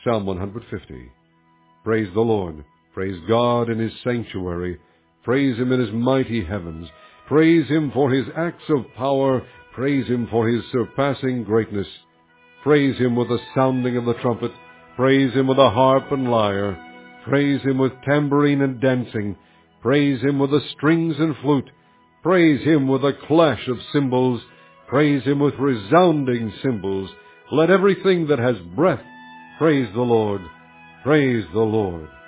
Psalm 150. Praise the Lord. Praise God in His sanctuary. Praise Him in His mighty heavens. Praise Him for His acts of power. Praise Him for His surpassing greatness. Praise Him with the sounding of the trumpet. Praise Him with the harp and lyre. Praise Him with tambourine and dancing. Praise Him with the strings and flute. Praise Him with the clash of cymbals. Praise Him with resounding cymbals. Let everything that has breath praise the Lord. Praise the Lord.